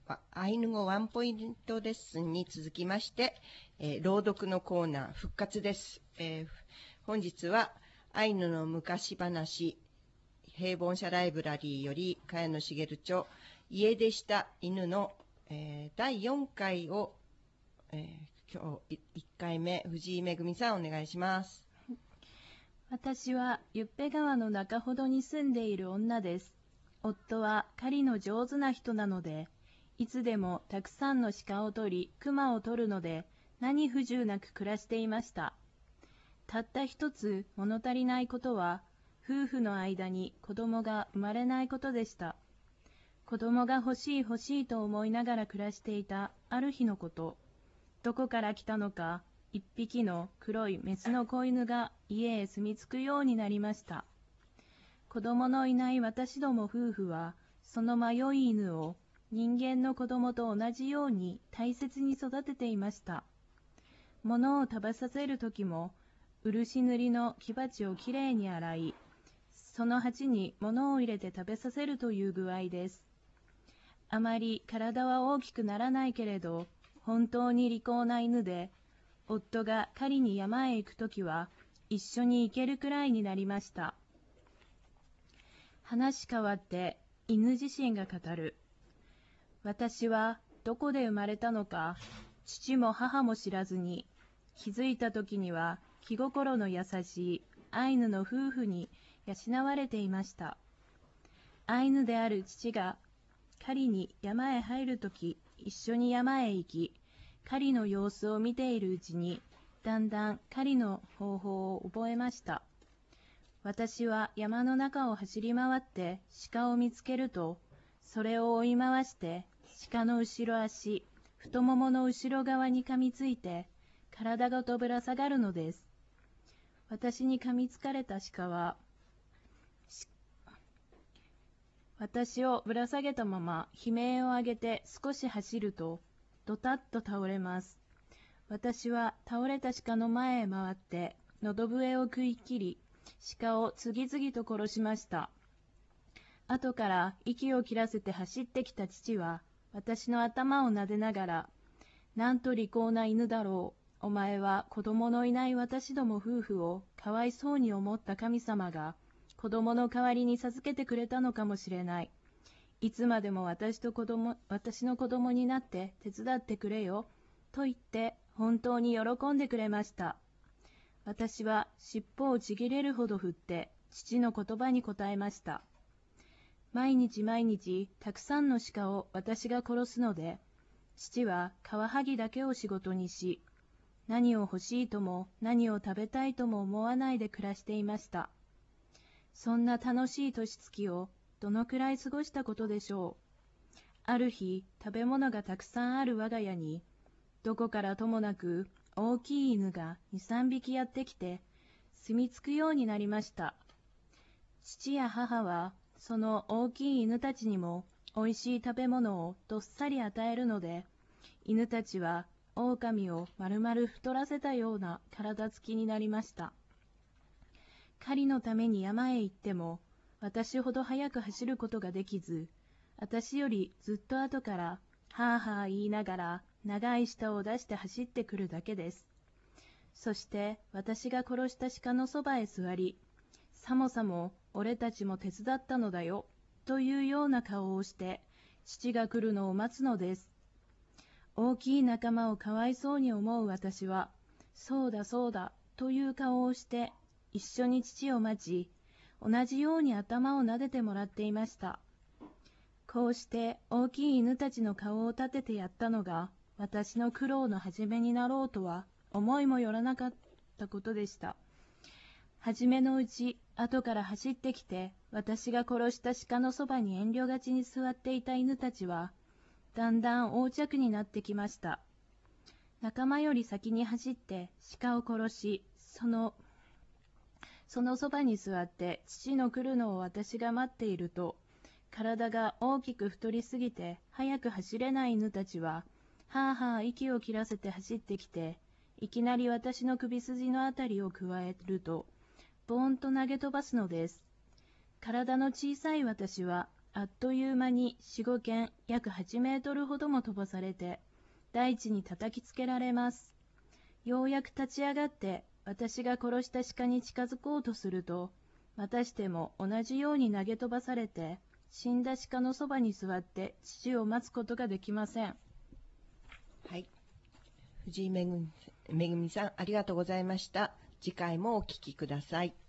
アイヌ語ワンポイントレッスンに続きまして、朗読のコーナー復活です。本日はアイヌの昔話平凡社ライブラリーより茅野茂著家出した犬の、第4回を、今日1回目藤井めぐみさんお願いします。 私はユッペ川の中ほどに住んでいる女です。夫は狩りの上手な人なので、いつでもたくさんの鹿を取り、熊を取るので、何不自由なく暮らしていました。たった一つ物足りないことは、夫婦の間に子供が生まれないことでした。子供が欲しい欲しいと思いながら暮らしていたある日のこと、どこから来たのか、一匹の黒いメスの子犬が家へ住み着くようになりました。子供のいない私ども夫婦は、その迷い犬を人間の子供と同じように大切に育てていました。物を食べさせるときも、漆塗りの木鉢をきれいに洗い、その鉢に物を入れて食べさせるという具合です。あまり体は大きくならないけれど、本当に利口な犬で、夫が狩りに山へ行くときは、一緒に行けるくらいになりました。話変わって犬自身が語る。私はどこで生まれたのか、父も母も知らずに、気づいた時には気心の優しいアイヌの夫婦に養われていました。アイヌである父が狩りに山へ入るとき、一緒に山へ行き、狩りの様子を見ているうちに、だんだん狩りの方法を覚えました。私は山の中を走り回って鹿を見つけると、それを追い回して鹿の後ろ足、太ももの後ろ側に噛みついて体ごとぶら下がるのです。私に噛みつかれた鹿は、私をぶら下げたまま悲鳴を上げて少し走ると、ドタッと倒れます。私は倒れた鹿の前へ回って喉笛を食い切り、鹿を次々と殺しました。後から息を切らせて走ってきた父は、私の頭を撫でながら、なんと利口な犬だろう。お前は子供のいない私ども夫婦をかわいそうに思った神様が、子供の代わりに授けてくれたのかもしれない。いつまでも私の子供になって手伝ってくれよ。と言って本当に喜んでくれました。私は尻尾をちぎれるほど振って父の言葉に答えました。毎日毎日たくさんの鹿を私が殺すので、父はカワハギだけを仕事にし、何を欲しいとも何を食べたいとも思わないで暮らしていました。そんな楽しい年月をどのくらい過ごしたことでしょう。ある日、食べ物がたくさんある我が家に、どこからともなく大きい犬が2、3匹やってきて、住み着くようになりました。父や母は、その大きい犬たちにも、おいしい食べ物をどっさり与えるので、犬たちは、狼を丸々太らせたような体つきになりました。狩りのために山へ行っても、私ほど早く走ることができず、私よりずっと後から、はあはあ言いながら、長い舌を出して走ってくるだけです。そして私が殺した鹿のそばへ座り、さもさも俺たちも手伝ったのだよ、というような顔をして、父が来るのを待つのです。大きい仲間をかわいそうに思う私は、そうだそうだ、という顔をして、一緒に父を待ち、同じように頭を撫でてもらっていました。こうして大きい犬たちの顔を立ててやったのが、私の苦労の始めになろうとは思いもよらなかったことでした。初めのうち、後から走ってきて、私が殺した鹿のそばに遠慮がちに座っていた犬たちは、だんだん横着になってきました。仲間より先に走って鹿を殺し、そのそばに座って父の来るのを私が待っていると、体が大きく太りすぎて早く走れない犬たちは、はあはあ息を切らせて走ってきて、いきなり私の首筋のあたりをくわえると、ボーンと投げ飛ばすのです。体の小さい私は、 あっという間に4、5件、約8メートルほども飛ばされて、大地に叩きつけられます。ようやく立ち上がって、私が殺した鹿に近づこうとすると、またしても同じように投げ飛ばされて、死んだ鹿のそばに座って父を待つことができません。 はい。藤井めぐみさん、ありがとうございました。次回もお聞きください。